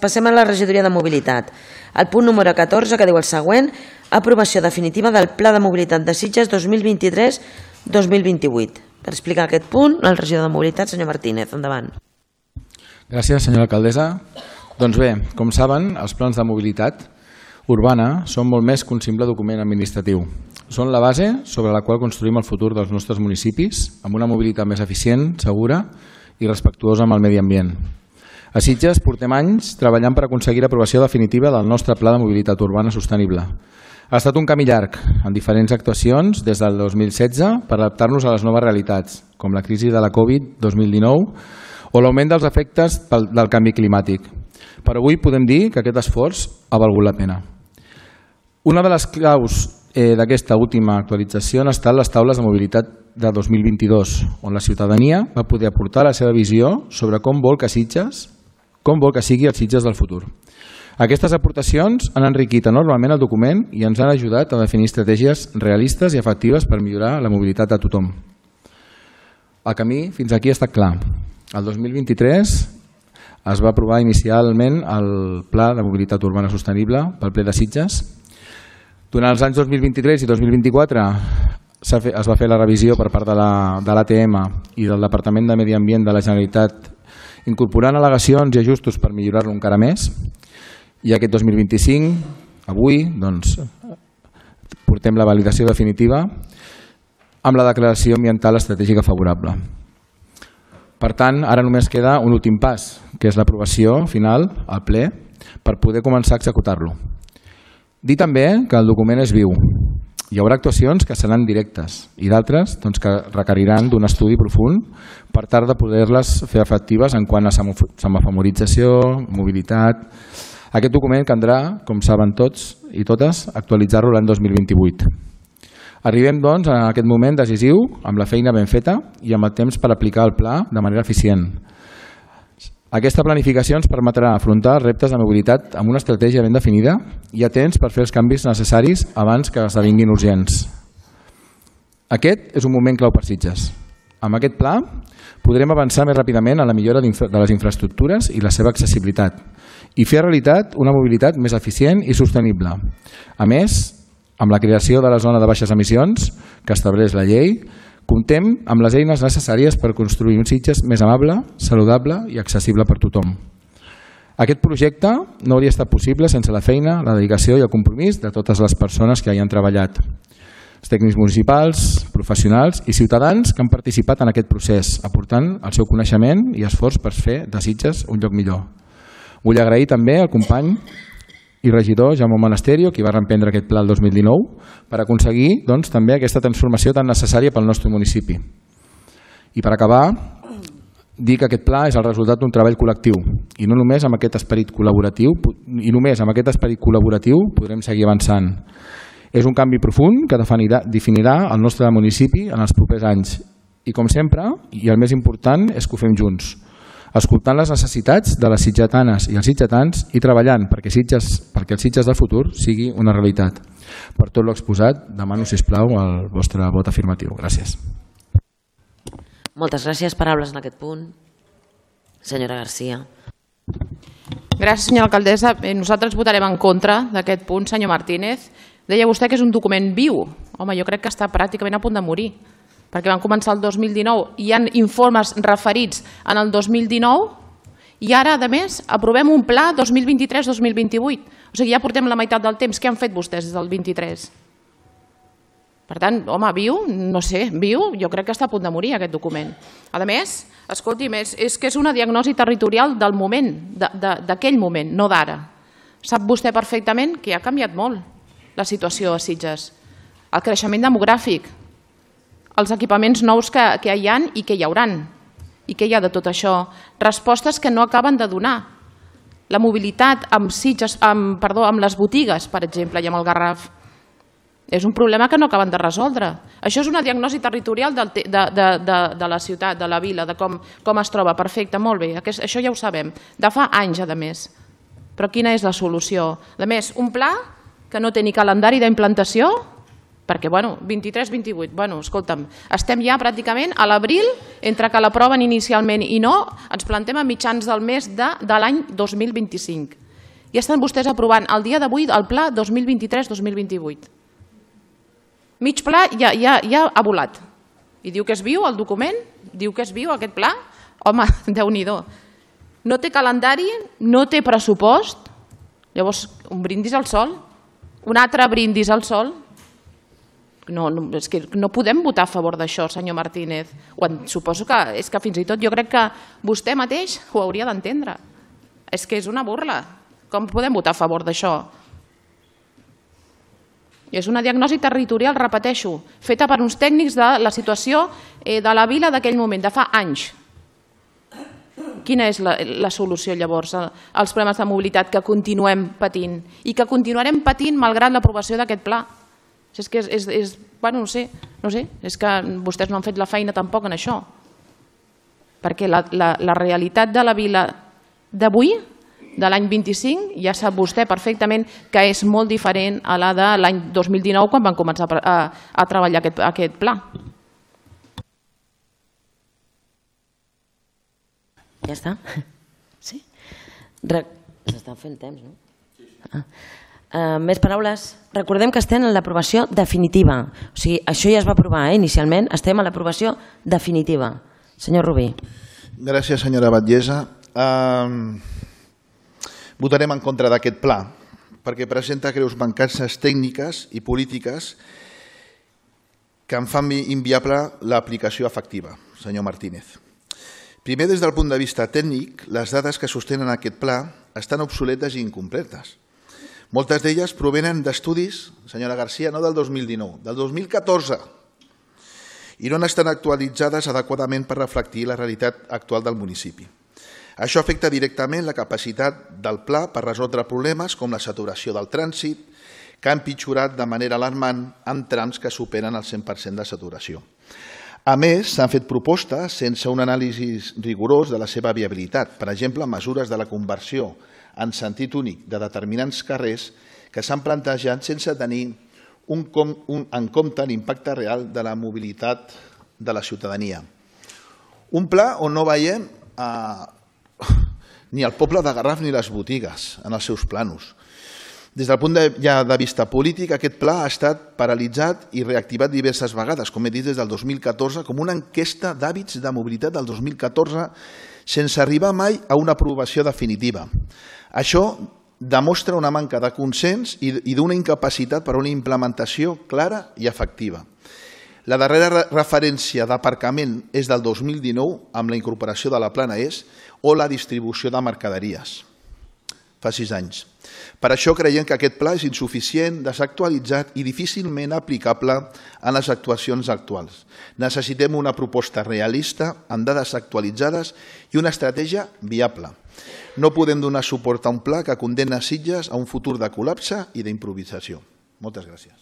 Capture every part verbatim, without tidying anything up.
passem a la regidoria de mobilitat. El punt número catorze, que diu el següent: aprovació definitiva del Pla de Mobilitat de Sitges dos mil vint-i-tres dos mil vint-i-vuit. Per explicar aquest punt, el regidor de Mobilitat, senyor Martínez, endavant. Gràcies, senyora alcaldessa. Doncs bé, com saben, els plans de mobilitat urbana són molt més que un simple document administratiu. Són la base sobre la qual construïm el futur dels nostres municipis amb una mobilitat més eficient, segura i respectuosa amb el medi ambient. A Sitges portem anys treballant per aconseguir l'aprovació definitiva del nostre Pla de Mobilitat Urbana Sostenible. Ha estat un camí llarg, amb diferents actuacions des del dos mil setze per adaptar-nos a les noves realitats, com la crisi de la Covid dos mil dinou o l'augment dels efectes del canvi climàtic. Per avui podem dir que aquest esforç ha valgut la pena. Una de les claus d'aquesta última actualització han estat les taules de mobilitat de dos mil vint-i-dos, on la ciutadania va poder aportar la seva visió sobre com vol que Sitges, com vol que sigui el Sitges del futur. Aquestes aportacions han enriquit enormement el document i ens han ajudat a definir estratègies realistes i efectives per millorar la mobilitat de tothom. El camí fins aquí ha estat clar. El dos mil vint-i-tres es va aprovar inicialment el Pla de Mobilitat Urbana Sostenible pel ple de Sitges. Durant els anys dos mil vint-i-tres i dos mil vint-i-quatre es va fer la revisió per part de l'A T M i del Departament de Medi Ambient de la Generalitat, incorporant al·legacions i ajustos per millorar-lo encara més. I aquest dos mil vint-i-cinc, avui, doncs, portem la validació definitiva amb la declaració ambiental estratègica favorable. Per tant, ara només queda un últim pas, que és l'aprovació final al ple per poder començar a executar-lo. Dir també que el document és viu. Hi haurà actuacions que seran directes i d'altres que requeriran d'un estudi profund per tal de poder-les fer efectives en quant a semaforització, mobilitat. Aquest document caldrà, com saben tots i totes, actualitzar-lo l'any dos mil vint-i-vuit. Arribem, doncs, a aquest moment decisiu amb la feina ben feta i amb el temps per aplicar el pla de manera eficient. Aquesta planificació ens permetrà afrontar els reptes de mobilitat amb una estratègia ben definida i a temps per fer els canvis necessaris abans que esdevinguin urgents. Aquest és un moment clau per Sitges. Amb aquest pla podrem avançar més ràpidament en la millora de les infraestructures i la seva accessibilitat i fer realitat una mobilitat més eficient i sostenible. A més, amb la creació de la zona de baixes emissions que estableix la llei, comptem amb les eines necessàries per construir un Sitges més amable, saludable i accessible per tothom. Aquest projecte no hauria estat possible sense la feina, la dedicació i el compromís de totes les persones que hi han treballat. Els tècnics municipals, professionals i ciutadans que han participat en aquest procés, aportant el seu coneixement i esforç per fer de Sitges un lloc millor. Vull agrair també al company i regidor Jaume Monasterio, qui va reemprendre aquest pla el dos mil dinou, per aconseguir doncs, també aquesta transformació tan necessària pel nostre municipi. I per acabar, dir que aquest pla és el resultat d'un treball col·lectiu i no només amb aquest esperit col·laboratiu i només amb aquest esperit col·laboratiu podrem seguir avançant. És un canvi profund que definirà, definirà el nostre municipi en els propers anys i, com sempre, i el més important, és que ho fem junts, escoltant les necessitats de les sitgetanes i els sitgetans i treballant perquè, Sitges, perquè el Sitges del futur sigui una realitat. Per tot l'exposat, demano, sisplau, el vostre vot afirmatiu. Gràcies. Moltes gràcies. Paraules en aquest punt. Senyora Garcia. Gràcies, senyora alcaldessa. Nosaltres votarem en contra d'aquest punt, senyor Martínez. Deia vostè que és un document viu. Home, jo crec que està pràcticament a punt de morir, perquè van començar el dos mil dinou i hi ha informes referits en el dos mil dinou i ara, a més, aprovem un pla dos mil vint-i-tres dos mil vint-i-vuit. O sigui, ja portem la meitat del temps. Què han fet vostès des del vint-i-tres? Per tant, home, viu, no sé, viu, jo crec que està a punt de morir aquest document. A més, escolti'm, és, és que és una diagnosi territorial del moment, d'aquell moment, no d'ara. Sap vostè perfectament que ha canviat molt la situació a Sitges. El creixement demogràfic, els equipaments nous que, que hi ha i que hi hauran. I què hi ha de tot això? Respostes que no acaben de donar. La mobilitat amb, Sitges, amb, perdó, amb les botigues, per exemple, i amb el Garraf. És un problema que no acaben de resoldre. Això és una diagnosi territorial del, de, de, de, de la ciutat, de la vila, de com, com es troba. Perfecte, molt bé. Aquest, això ja ho sabem. De fa anys, a més. Però quina és la solució? A més, un pla que no té ni calendari d'implantació Perquè, bueno, vint-i-tres vint-i-vuit, bueno, escolta'm, estem ja pràcticament a l'abril, entre que l'aproven inicialment i no, ens plantem a mitjans del mes de, de l'any dos mil vint-i-cinc. I estan vostès aprovant el dia d'avui el pla dos mil vint-i-tres dos mil vint-i-vuit. Mig pla ja, ja, ja ha volat. I diu que és viu el document? Diu que és viu aquest pla? Home, Déu-n'hi-do. No té calendari, no té pressupost, llavors un brindis al sol, un altre brindis al sol. No, no, és que no podem votar a favor d'això, senyor Martínez. Suposo que és que fins i tot jo crec que vostè mateix ho hauria d'entendre. És que és una burla. Com podem votar a favor d'això? És una diagnosi territorial, repeteixo, feta per uns tècnics de la situació de la vila d'aquell moment, de fa anys. Quina és la, la solució llavors als problemes de mobilitat que continuem patint i que continuarem patint malgrat l'aprovació d'aquest pla? És que és, és, és, bueno, no sé, no sé, és que vostès no han fet la feina tampoc en això. Perquè la, la, la realitat de la vila d'avui, de l'any vint-i-cinc, ja sap vostè perfectament que és molt diferent a la de l'any dos mil dinou quan van començar a, a, a treballar aquest, aquest pla. Ja està? Sí? Re... S'està fent temps, no? Sí, sí. Ah. Uh, més paraules. Recordem que estem en l'aprovació definitiva. O sigui, això ja es va aprovar, eh, inicialment. Estem a l'aprovació definitiva. Senyor Rubí. Gràcies, senyora Batllessa. Uh, votarem en contra d'aquest pla perquè presenta greus mancances tècniques i polítiques que en fan inviable l'aplicació efectiva, senyor Martínez. Primer, des del punt de vista tècnic, les dades que sostenen aquest pla estan obsoletes i incompletes. Moltes d'elles provenen d'estudis, senyora García, no del dos mil dinou, del dos mil catorze, i no estan actualitzades adequadament per reflectir la realitat actual del municipi. Això afecta directament la capacitat del pla per resoldre problemes com la saturació del trànsit, que ha empitjorat de manera alarmant en trams que superen el cent per cent de saturació. A més, s'han fet propostes sense un anàlisi rigorós de la seva viabilitat, per exemple, mesures de la conversió en sentit únic de determinants carrers que s'han plantejat sense tenir un, un, en compte l'impacte real de la mobilitat de la ciutadania. Un pla on no veiem eh, ni el poble de Garraf ni les botigues en els seus planos. Des del punt de, ja de vista polític, aquest pla ha estat paralitzat i reactivat diverses vegades, com he dit, des del dos mil catorze, com una enquesta d'hàbits de mobilitat del dos mil catorze, sense arribar mai a una aprovació definitiva. Això demostra una manca de consens i d'una incapacitat per a una implementació clara i efectiva. La darrera referència d'aparcament és del dos mil dinou, amb la incorporació de la plana E S, o la distribució de mercaderies, fa sis anys. Per això creiem que aquest pla és insuficient, desactualitzat i difícilment aplicable en les actuacions actuals. Necessitem una proposta realista, amb dades actualitzades i una estratègia viable. No podem donar suport a un pla que condemna Sitges a un futur de col·lapse i d'improvisació. Moltes gràcies.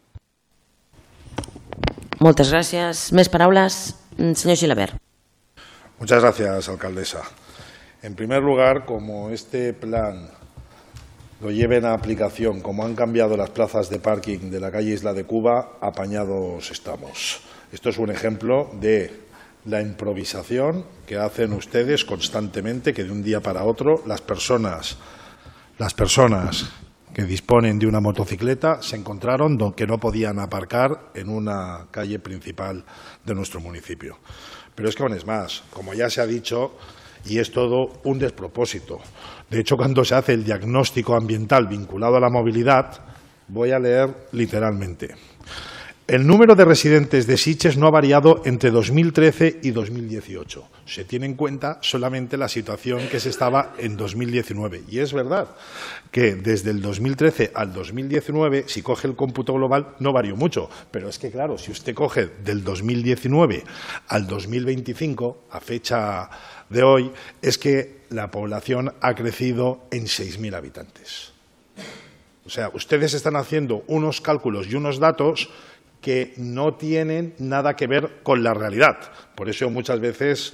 Moltes gràcies. Més paraules. Señor Gilabert. Muchas gracias, alcaldesa. En primer lugar, como este plan lo lleven a aplicación, como han cambiado las plazas de parking de la calle Isla de Cuba, apañados estamos. Esto es un ejemplo de la improvisación que hacen ustedes constantemente, que de un día para otro las personas, las personas que disponen de una motocicleta se encontraron que no podían aparcar en una calle principal de nuestro municipio. Pero es que aún es más, como ya se ha dicho, y es todo un despropósito. De hecho, cuando se hace el diagnóstico ambiental vinculado a la movilidad, voy a leer literalmente. El número de residentes de Sitges no ha variado entre dos mil trece y dos mil dieciocho. Se tiene en cuenta solamente la situación que se estaba en dos mil diecinueve. Y es verdad que desde el dos mil trece al dos mil diecinueve, si coge el cómputo global, no varió mucho. Pero es que, claro, si usted coge del dos mil diecinueve al dos mil veinticinco, a fecha de hoy, es que la población ha crecido en seis mil habitantes. O sea, ustedes están haciendo unos cálculos y unos datos que no tienen nada que ver con la realidad. Por eso muchas veces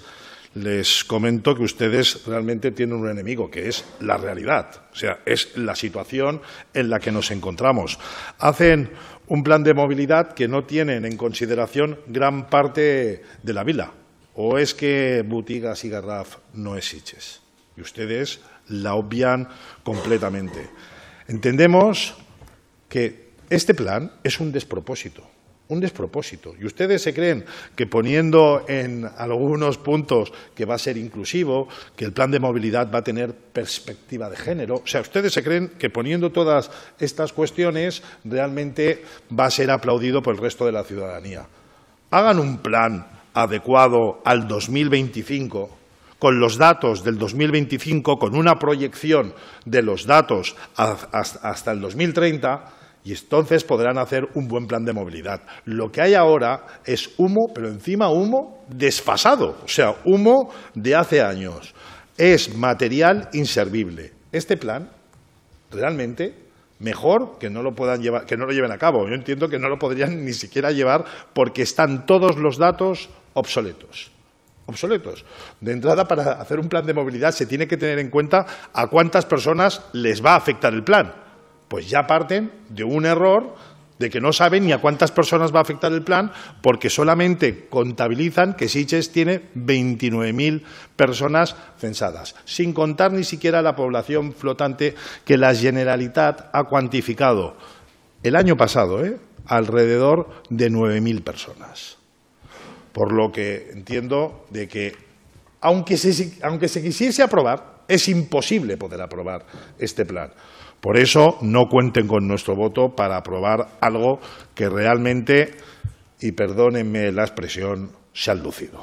les comento que ustedes realmente tienen un enemigo, que es la realidad, o sea, es la situación en la que nos encontramos. Hacen un plan de movilidad que no tienen en consideración gran parte de la vila. ¿O es que Botigas y Garraf no es Sitges? Y ustedes la obvian completamente. Entendemos que este plan es un despropósito, un despropósito. Y ustedes se creen que poniendo en algunos puntos que va a ser inclusivo, que el plan de movilidad va a tener perspectiva de género, o sea, ustedes se creen que poniendo todas estas cuestiones realmente va a ser aplaudido por el resto de la ciudadanía. Hagan un plan adecuado al dos mil veinticinco, con los datos del dos mil veinticinco, con una proyección de los datos hasta el dos mil treinta, y entonces podrán hacer un buen plan de movilidad. Lo que hay ahora es humo, pero encima humo desfasado, o sea, humo de hace años. Es material inservible. Este plan, realmente, mejor que no lo puedan llevar, que no lo lleven a cabo. Yo entiendo que no lo podrían ni siquiera llevar porque están todos los datos obsoletos. Obsoletos. De entrada, para hacer un plan de movilidad se tiene que tener en cuenta a cuántas personas les va a afectar el plan. Pues ya parten de un error de que no saben ni a cuántas personas va a afectar el plan porque solamente contabilizan que Sitges tiene veintinueve mil personas censadas, sin contar ni siquiera la población flotante que la Generalitat ha cuantificado el año pasado, ¿eh? alrededor de nueve mil personas. Por lo que entiendo de que, aunque se, aunque se quisiese aprobar, es imposible poder aprobar este plan. Por eso, no cuenten con nuestro voto para aprobar algo que realmente, y perdónenme la expresión, se han lucido.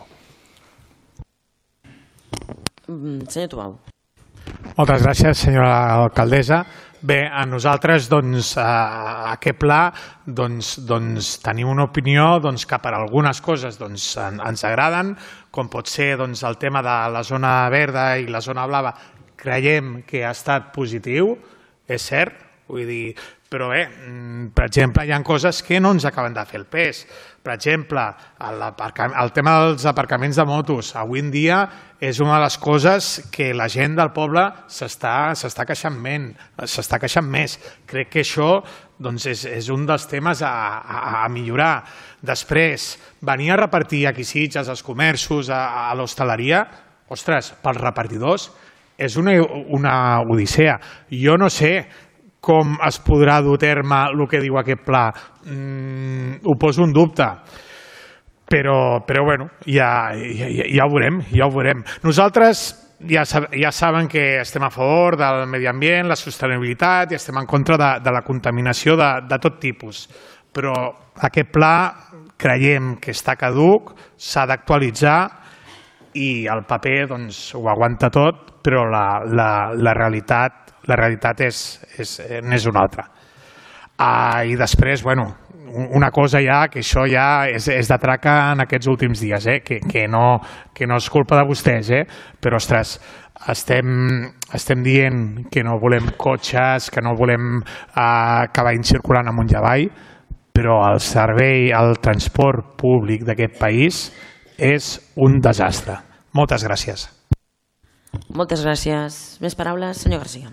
Senyor Tubau. Moltes gràcies, senyora alcaldessa. Bé, a nosaltres, doncs, a aquest pla, doncs, doncs, tenim una opinió doncs, que per algunes coses doncs, en, ens agraden, com pot ser doncs, el tema de la zona verda i la zona blava, creiem que ha estat positiu, és cert, vull dir, però bé, per exemple, hi ha coses que no ens acaben de fer el pes. Per exemple, el, el tema dels aparcaments de motos, avui en dia és una de les coses que la gent del poble s'està queixant, s'està queixant més. Crec que això doncs, és, és un dels temes a, a, a millorar. Després, venir a repartir aquí Sitges, als comerços, a, a l'hostaleria, ostres, pels repartidors, és una, una odissea. Jo no sé com es podrà dur a terme el que diu aquest pla. Mm, ho poso en dubte. Però, però bueno, ja, ja, ja ho veurem, ja ho veurem. Nosaltres ja, ja saben que estem a favor del medi ambient, la sostenibilitat i estem en contra de, de la contaminació de, de tot tipus. Però aquest pla creiem que està caduc, s'ha d'actualitzar i el paper doncs, ho aguanta tot, però la, la, la realitat, la realitat és, és, és una altra. Ah, I després, bueno, una cosa ja, que això ja és, és de traca en aquests últims dies, eh? que, que, no, que no és culpa de vostès, eh? però ostres, estem, estem dient que no volem cotxes, que no volem eh, cavalls circulant amunt i avall, però el servei, el transport públic d'aquest país és un desastre. Moltes gràcies. Moltes gràcies. Més paraules, senyor García.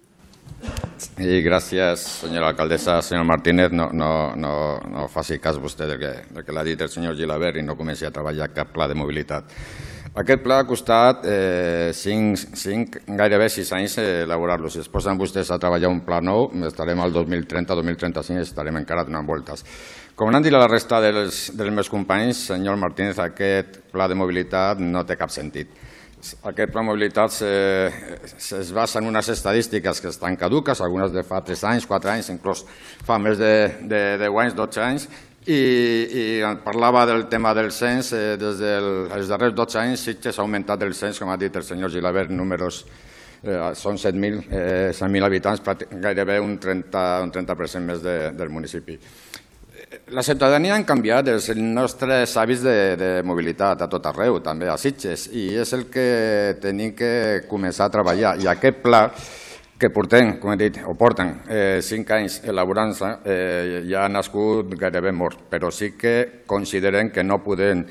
Sí, gràcies, senyora alcaldessa. Senyor Martínez, no, no, no, no faci cas vostè del que, del que l'ha dit el senyor Gilabert i no comenci a treballar cap pla de mobilitat. Aquest pla ha costat eh, cinc, cinc, gairebé sis anys elaborar-lo. Si es posen vostès a treballar un pla nou, estarem al dos mil trenta, dos mil trenta-cinc i estarem encara donant voltes. Com han dit la resta dels, dels meus companys, senyor Martínez, aquest pla de mobilitat no té cap sentit. Aquest pla de mobilitat es basa en unes estadístiques que estan caduques, algunes de fa tres anys, quatre anys, inclús fa més de, de deu anys, dotze anys, i, i parlava del tema del cens. Eh, des dels darrers dotze anys Sitges ha augmentat el cens, com ha dit el senyor Gilabert, números, eh, són set mil eh, habitants, gairebé un trenta, un trenta per cent més de, del municipi. La ciutadania han canviat els nostres hàbits de, de mobilitat a tot arreu, també a Sitges, i és el que tenim que començar a treballar. I aquest pla que portem, com he dit, o porten eh, cinc anys elaborant-se, eh, ja ha nascut gairebé mort, però sí que considerem que no podem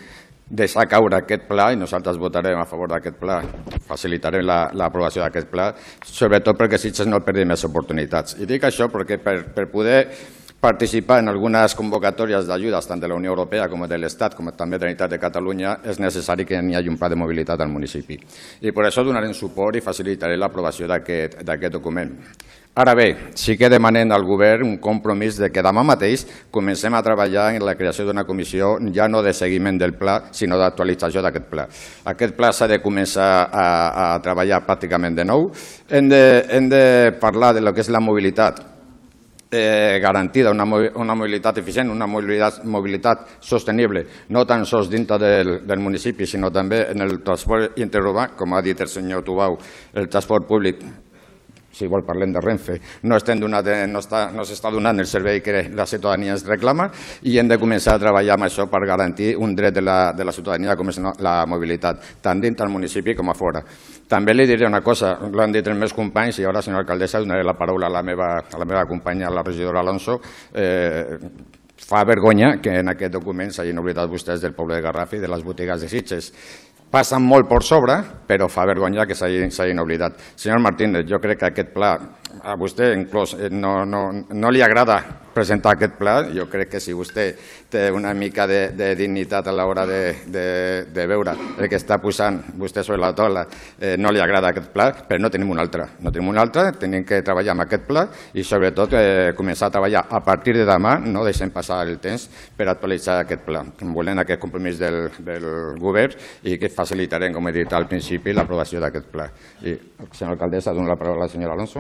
deixar caure aquest pla, i nosaltres votarem a favor d'aquest pla, facilitarem l'aprovació d'aquest pla, sobretot perquè Sitges no perdi més oportunitats. I dic això perquè per, per poder participar en algunes convocatòries d'ajudes tant de la Unió Europea com de l'Estat, com també de la Generalitat de Catalunya, és necessari que hi hagi un pla de mobilitat al municipi. I per això donarem suport i facilitaré l'aprovació d'aquest document. Ara bé, sí que demanem al govern un compromís de que demà mateix comencem a treballar en la creació d'una comissió ja no de seguiment del pla, sinó d'actualització d'aquest pla. Aquest pla s'ha de començar a, a treballar pràcticament de nou. Hem de, hem de parlar de lo que és la mobilitat Eh, garantida, una, una mobilitat eficient, una mobilitat, mobilitat sostenible, no tan sols dintre del, del municipi, sinó també en el transport interurbà, com ha dit el senyor Tubau, el transport públic. Si vol parlem de Renfe, no s'està donant el servei que la ciutadania es reclama i hem de començar a treballar amb això per garantir un dret de la, de la ciutadania com és la mobilitat, tant dins del municipi com a fora. També li diré una cosa, l'han dit els meus companys i ara, senyora alcaldessa, donaré la paraula a la meva, a la meva companya, la regidora Alonso. Eh, fa vergonya que en aquest document s'hagin oblidat vostès del poble de Garraf i de les botigues de Sitges. Passen molt per sobre, però fa vergonya que s'hagin oblidat. Senyor Martínez, jo crec que aquest pla, a vostè inclús no, no, no li agrada presentar aquest pla. Jo crec que si vostè té una mica de, de dignitat a l'hora de, de, de veure el que està posant vostè sobre la taula, eh, no li agrada aquest pla, però no tenim un altre. No tenim un altre, tenim que treballar amb aquest pla i sobretot eh, començar a treballar a partir de demà, no deixem passar el temps per actualitzar aquest pla. Volem aquest compromís del, del govern i que facilitarem, com he dit al principi, l'aprovació d'aquest pla. I, senyora alcaldessa, dono la paraula a la senyora Alonso.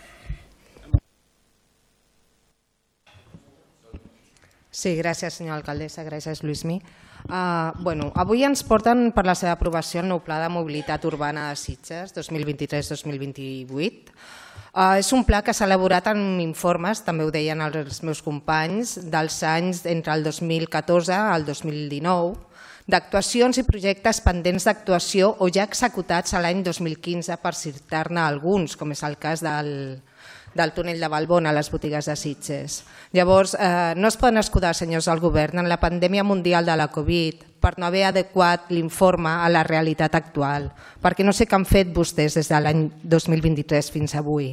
Sí, gràcies, senyora alcaldessa, gràcies, Lluïsmi. Uh, bueno, avui ens porten per la seva aprovació el nou Pla de Mobilitat Urbana de Sitges dos mil vint-i-tres dos mil vint-i-vuit. Uh, és un pla que s'ha elaborat en informes, també ho deien els meus companys, dels anys entre el dos mil catorze al dos mil dinou, d'actuacions i projectes pendents d'actuació o ja executats a l'any dos mil quinze, per citar-ne alguns, com és el cas del, del túnel de Valbona a les botigues de Sitges. Llavors, eh, no es poden escudar, senyors del govern, en la pandèmia mundial de la Covid per no haver adequat l'informe a la realitat actual, perquè no sé què han fet vostès des de l'any dos mil vint-i-tres fins avui.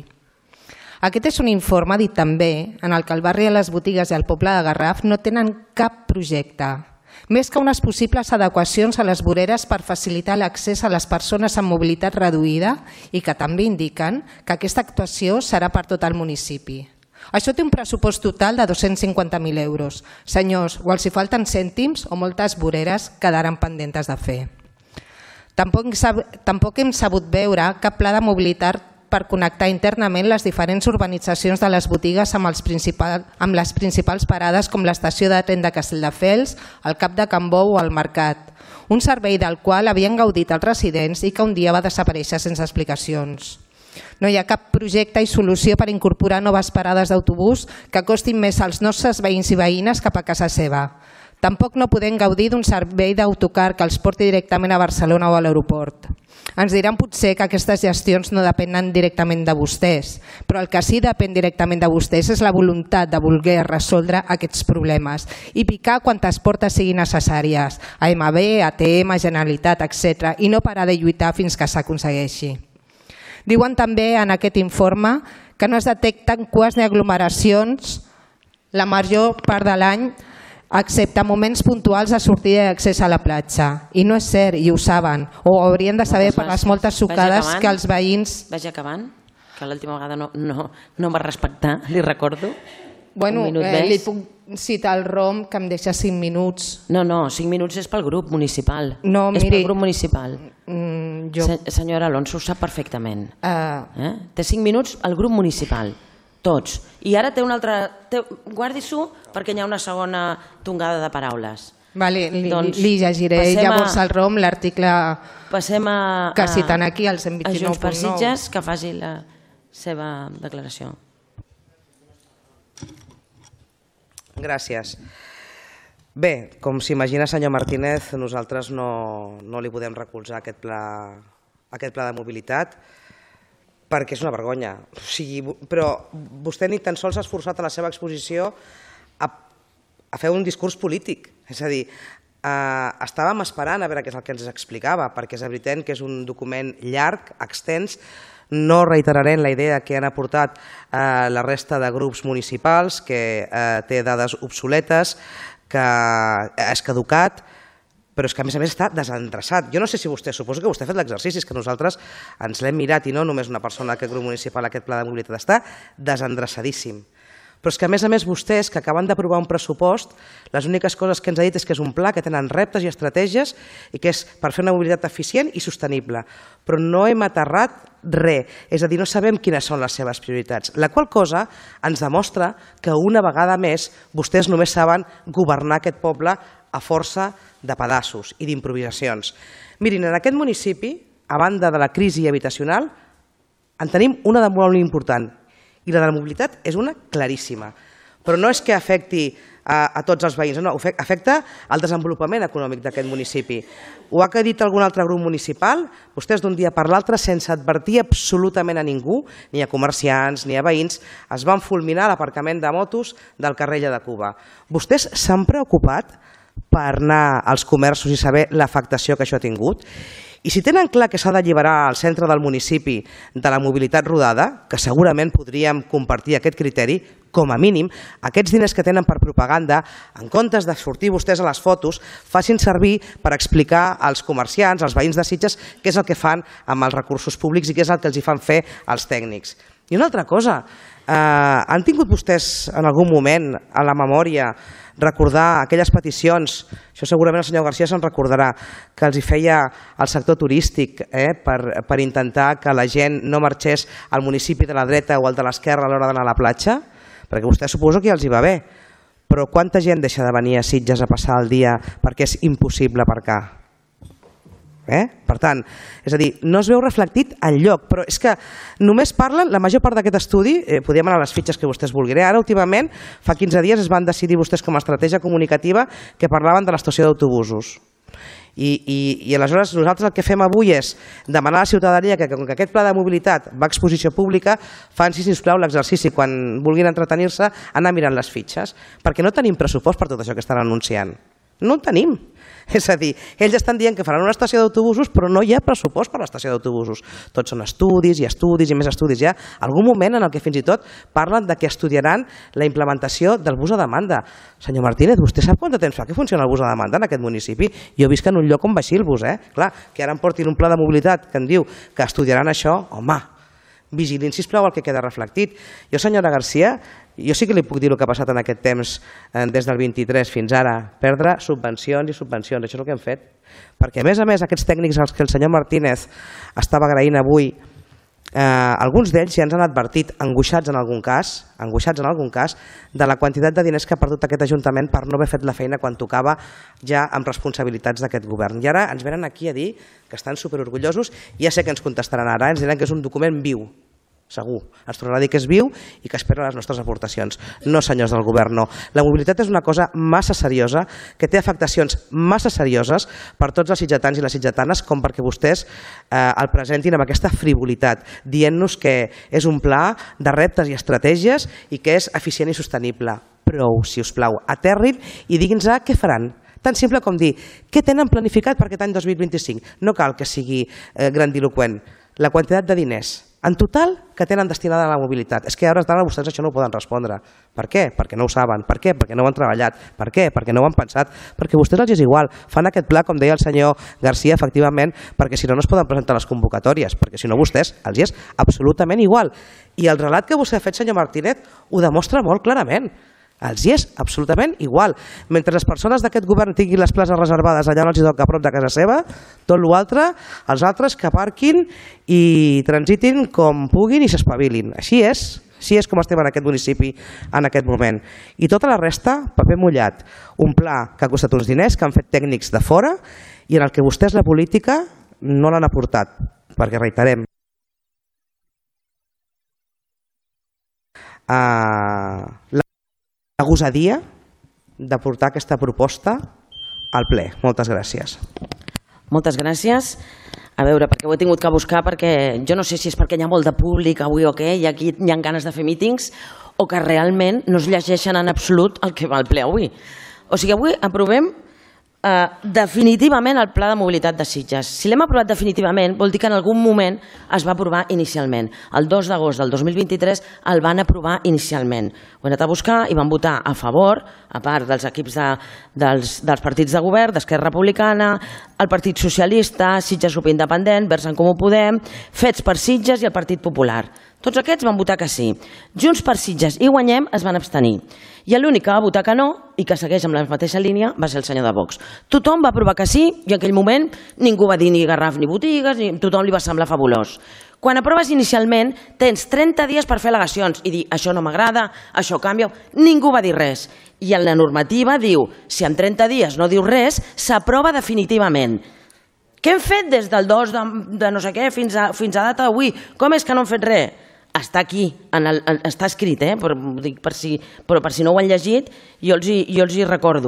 Aquest és un informe dit també en el que el barri de les botigues i el poble de Garraf no tenen cap projecte, més que unes possibles adequacions a les voreres per facilitar l'accés a les persones amb mobilitat reduïda i que també indiquen que aquesta actuació serà per tot el municipi. Això té un pressupost total de dos-cents cinquanta mil euros. Senyors, o els hi falten cèntims o moltes voreres quedaran pendents de fer. Tampoc, tampoc hem sabut veure cap pla de mobilitat per connectar internament les diferents urbanitzacions de les botigues amb, els principal, amb les principals parades com l'estació de tren de Castelldefels, el Cap de Can Bou o el Mercat, un servei del qual havien gaudit els residents i que un dia va desaparèixer sense explicacions. No hi ha cap projecte i solució per incorporar noves parades d'autobús que costin més als nostres veïns i veïnes cap a casa seva. Tampoc no podem gaudir d'un servei d'autocar que els porti directament a Barcelona o a l'aeroport. Ens diran potser que aquestes gestions no depenen directament de vostès, però el que sí depèn directament de vostès és la voluntat de voler resoldre aquests problemes i picar quantes portes siguin necessàries, a M B, A T M, Generalitat, etcètera, i no parar de lluitar fins que s'aconsegueixi. Diuen també en aquest informe que no es detecten cues ni aglomeracions la major part de l'any, excepte moments puntuals de sortida i accés a la platja. I no és cert, i ho saben, o ho haurien de saber per les moltes sucades que els veïns... Vagi acabant, que l'última vegada no, no, no em va respectar, li recordo. Bueno, eh, li puc citar el ROM, que em deixa cinc minuts. No, no, cinc minuts és pel grup municipal. No, és miri... pel grup municipal. Mm, jo... Se, senyora Alonso, ho sap perfectament. Uh... Eh? Té cinc minuts al grup municipal. Tots. I ara té una altra... Té... Guardi-s'ho perquè hi ha una segona tongada de paraules. Vale, li, doncs, li llegiré llavors al ROM l'article que citen aquí, el cent vint-i-nou punt nou. A Junts per Sitges, que faci la seva declaració. Gràcies. Bé, com s'imagina, senyor Martínez, nosaltres no, no li podem recolzar aquest pla, aquest pla de mobilitat, perquè és una vergonya. O sigui, però vostè ni tan sols s'ha esforçat a la seva exposició a, a fer un discurs polític. És a dir, estàvem esperant a veure què és el que ens explicava, perquè és evident que és un document llarg, extens. No reiteraré la idea que han aportat la resta de grups municipals, que té dades obsoletes, que és caducat, però és que a més a més està desendreçat. Jo no sé si vostè, suposo que vostè ha fet l'exercici, és que nosaltres ens l'hem mirat i no només una persona d'aquest grup municipal, aquest pla de mobilitat, està desendreçadíssim. Però és que a més a més vostès, que acaben d'aprovar un pressupost, les úniques coses que ens ha dit és que és un pla que tenen reptes i estratègies i que és per fer una mobilitat eficient i sostenible. Però no hem aterrat res, és a dir, no sabem quines són les seves prioritats, la qual cosa ens demostra que una vegada més vostès només saben governar aquest poble a força de pedaços i d'improvisacions. Mirin, en aquest municipi, a banda de la crisi habitacional, en tenim una de molt important, i la de la mobilitat és una claríssima. Però no és que afecti a, a tots els veïns, no, afecta al desenvolupament econòmic d'aquest municipi. Ho ha dit algun altre grup municipal, vostès d'un dia per l'altre, sense advertir absolutament a ningú, ni a comerciants ni a veïns, es van fulminar l'aparcament de motos del carrer Illa de Cuba. Vostès s'han preocupat per anar als comerços i saber l'afectació que això ha tingut? I si tenen clar que s'ha d'alliberar el centre del municipi de la mobilitat rodada, que segurament podríem compartir aquest criteri, com a mínim, aquests diners que tenen per propaganda, en comptes de sortir vostès a les fotos, facin servir per explicar als comerciants, als veïns de Sitges, què és el que fan amb els recursos públics i què és el que els hi fan fer als tècnics. I una altra cosa, eh, han tingut vostès en algun moment a la memòria recordar aquelles peticions, això segurament el senyor Garcia se'n recordarà, que els hi feia el sector turístic eh, per, per intentar que la gent no marxés al municipi de la dreta o al de l'esquerra a l'hora d'anar a la platja? Perquè vostè suposo que ja els hi va bé. Però quanta gent deixa de venir a Sitges a passar el dia perquè és impossible aparcar? Eh? Per tant, és a dir, no es veu reflectit enlloc, però és que només parlen, la major part d'aquest estudi, eh, podíem anar a les fitxes que vostès vulguin, ara últimament, fa quinze dies es van decidir vostès com a estratègia comunicativa que parlaven de l'estació d'autobusos. I, i, i aleshores nosaltres el que fem avui és demanar a la ciutadania que com que aquest pla de mobilitat va a exposició pública, fan, si sisplau, l'exercici quan vulguin entretenir-se, anar mirant les fitxes, perquè no tenim pressupost per tot això que estan anunciant. No en tenim. És a dir, ells estan dient que faran una estació d'autobusos, però no hi ha pressupost per a l'estació d'autobusos. Tots són estudis i estudis i més estudis. Hi ha algun moment en el que fins i tot parlen de que estudiaran la implementació del bus a demanda. Senyor Martínez, vostè sap quant de temps fa que funciona el bus a demanda en aquest municipi? Jo visc en un lloc on va així el bus, eh? Clar, que ara em portin un pla de mobilitat que em diu que estudiaran això, home, vigilin, sisplau, el que queda reflectit. Jo, senyora Garcia, jo sí que li puc dir el que ha passat en aquest temps eh, des del vint-i-tres fins ara, perdre subvencions i subvencions, això és el que hem fet. Perquè a més a més aquests tècnics als que el senyor Martínez estava agraint avui, eh, alguns d'ells ja ens han advertit, angoixats en algun cas, angoixats en algun cas, de la quantitat de diners que ha perdut aquest Ajuntament per no haver fet la feina quan tocava ja amb responsabilitats d'aquest govern. I ara ens venen aquí a dir que estan superorgullosos i ja sé que ens contestaran ara, ens diran que és un document viu, segur. Ens tornarà a dir que és viu i que espera les nostres aportacions. No, senyors del govern, no. La mobilitat és una cosa massa seriosa, que té afectacions massa serioses per tots els sitgetans i les sitgetanes com perquè vostès eh, el presentin amb aquesta frivolitat, dient-nos que és un pla de reptes i estratègies i que és eficient i sostenible. Prou, si us plau, aterrin i digui'ns què faran. Tan simple com dir, què tenen planificat per aquest any dos mil vint-i-cinc? No cal que sigui eh, grandiloquent. La quantitat de diners en total que tenen destinada a la mobilitat. És que a hores d'ara vostès això no ho poden respondre. Per què? Perquè no ho saben. Per què? Perquè no ho han treballat. Per què? Perquè no ho han pensat. Perquè a vostès els és igual. Fan aquest pla, com deia el senyor Garcia, efectivament, perquè si no no es poden presentar les convocatòries, perquè si no vostès els és absolutament igual. I el relat que vostè ha fet, senyor Martínez, ho demostra molt clarament. Els hi és absolutament igual. Mentre les persones d'aquest govern tinguin les places reservades allà on els toca a prop de casa seva, tot l'altre, els altres que aparquin i transitin com puguin i s'espavilin. Així és, així és com estem en aquest municipi en aquest moment. I tota la resta, paper mullat. Un pla que ha costat uns diners, que han fet tècnics de fora i en el que vostès la política no l'han aportat, perquè reiterem. Uh, la la gosadia de portar aquesta proposta al ple. Moltes gràcies. Moltes gràcies. A veure, perquè ho he tingut que buscar, perquè jo no sé si és perquè hi ha molt de públic avui o què, i aquí hi ha ganes de fer mítings, o que realment no es llegeixen en absolut el que va al ple avui. O sigui, avui aprovem Uh, definitivament el Pla de Mobilitat de Sitges. Si l'hem aprovat definitivament, vol dir que en algun moment es va aprovar inicialment. El dos d'agost del dos mil vint-i-tres el van aprovar inicialment. Ho he anat a buscar i van votar a favor, a part dels equips de, dels, dels partits de govern, d'Esquerra Republicana, el Partit Socialista, Sitges Grup Independent, Verds en Comú Podem, Fets per Sitges i el Partit Popular. Tots aquests van votar que sí. Junts per Sitges i Guanyem es van abstenir. I l'únic que va votar que no, i que segueix amb la mateixa línia, va ser el senyor de Vox. Tothom va aprovar que sí, i en aquell moment ningú va dir ni Garraf ni botigues, ni tothom li va semblar fabulós. Quan aproves inicialment, tens trenta dies per fer al·legacions i dir això no m'agrada, això canvia, ningú va dir res. I en la normativa diu, si en trenta dies no diu res, s'aprova definitivament. Què hem fet des del dos de, de no sé què fins a, fins a data d'avui? Com és que no hem fet res? Està aquí, en el, està escrit, eh? per, dic, per si, però per si no ho han llegit, jo els hi, jo els hi recordo.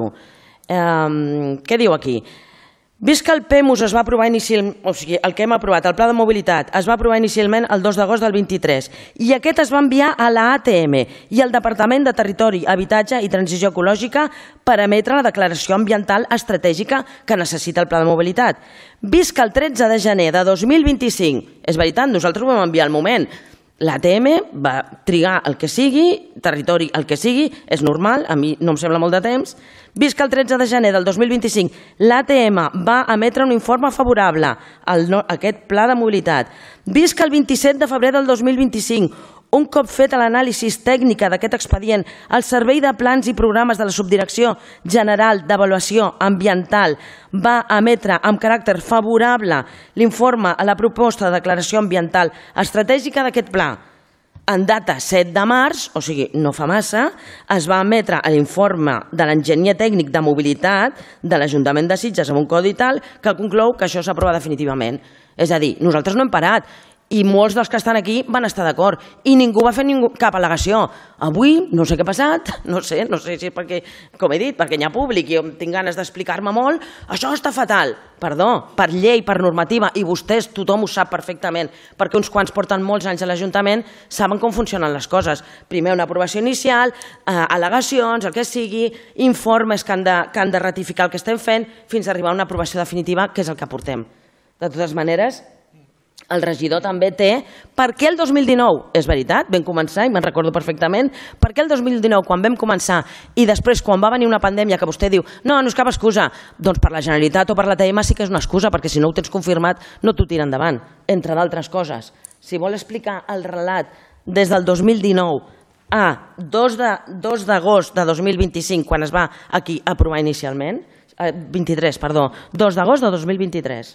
Um, què diu aquí? Vist que el P E M U S es va aprovar inicialment, o sigui, el que hem aprovat, el Pla de Mobilitat, es va aprovar inicialment el dos d'agost del vint-i-tres i aquest es va enviar a la A T M i al Departament de Territori, Habitatge i Transició Ecològica per emetre la declaració ambiental estratègica que necessita el Pla de Mobilitat. Vist que el tretze de gener de dos mil vint-i-cinc, és veritat, nosaltres ho vam enviar al moment, l'A T M va trigar el que sigui, territori el que sigui, és normal, a mi no em sembla molt de temps. Vist que el tretze de gener del dos mil vint-i-cinc l'A T M va emetre un informe favorable a aquest pla de mobilitat. Vist que el vint-i-set de febrer del dos mil vint-i-cinc, un cop fet l'anàlisi tècnica d'aquest expedient, el Servei de Plans i Programes de la Subdirecció General d'Avaluació Ambiental va emetre amb caràcter favorable l'informe a la proposta de declaració ambiental estratègica d'aquest pla. En data set de març, o sigui, no fa massa, es va emetre l'informe de l'enginyer tècnic de mobilitat de l'Ajuntament de Sitges amb un codi tal que conclou que això s'aprova definitivament. És a dir, nosaltres no hem parat. I molts dels que estan aquí van estar d'acord i ningú va fer ningú, cap al·legació. Avui no sé què ha passat, no sé, no sé si és perquè, com he dit, perquè hi ha públic i jo tinc ganes d'explicar-me molt, això està fatal. Perdó, per llei, per normativa, i vostès, tothom ho sap perfectament, perquè uns quants porten molts anys a l'Ajuntament, saben com funcionen les coses. Primer una aprovació inicial, eh, al·legacions, el que sigui, informes que han, de, que han de ratificar el que estem fent, fins a arribar a una aprovació definitiva, que és el que portem. De totes maneres, el regidor també té, per què el dos mil dinou, és veritat, vam començar i me'n recordo perfectament, per què el dos mil dinou quan vam començar i després quan va venir una pandèmia que vostè diu no, no és cap excusa, doncs per la Generalitat o per l'A T M sí que és una excusa perquè si no ho tens confirmat no t'ho tira endavant, entre d'altres coses. Si vol explicar el relat des del dos mil dinou a dos d'agost de dos mil vint-i-cinc quan es va aquí aprovar inicialment, eh, vint-i-tres, perdó, dos d'agost de dos mil vint-i-tres.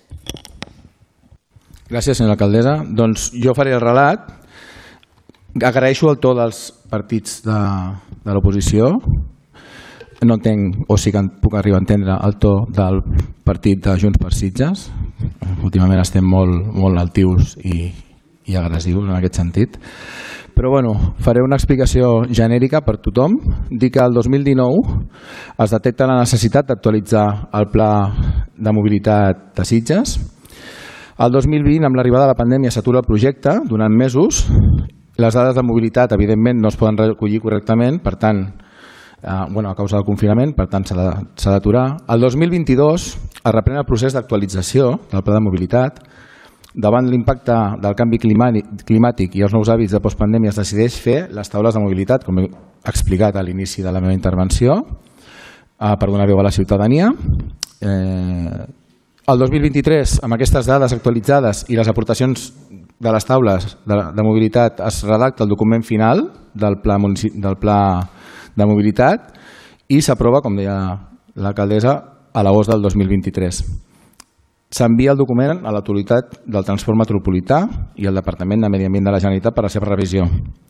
Gràcies, senyora alcaldessa. Doncs jo faré el relat. Agraeixo el to dels partits de, de l'oposició. No entenc, o sí que puc arribar a entendre el to del partit de Junts per Sitges. Últimament estem molt, molt altius i, i agressius en aquest sentit. Però bueno, faré una explicació genèrica per tothom. Dic que el dos mil dinou es detecta la necessitat d'actualitzar el pla de mobilitat de Sitges. El dos mil vint, amb l'arribada de la pandèmia, s'atura el projecte durant mesos. Les dades de mobilitat, evidentment, no es poden recollir correctament, per tant, eh, bueno, a causa del confinament, per tant, s'ha d'aturar. El dos mil vint-i-dos es reprèn el procés d'actualització del pla de mobilitat. Davant l'impacte del canvi climàtic i els nous hàbits de postpandèmia es decideix fer les taules de mobilitat, com he explicat a l'inici de la meva intervenció, eh, per donar veu a la ciutadania. Eh, El dos mil vint-i-tres, amb aquestes dades actualitzades i les aportacions de les taules de, de mobilitat, es redacta el document final del pla, del pla de mobilitat i s'aprova, com deia l'alcaldessa, a l'agost del dos mil vint-i-tres. S'envia el document a l'autoritat del transport metropolità i al Departament de Medi Ambient de la Generalitat per a la seva revisió.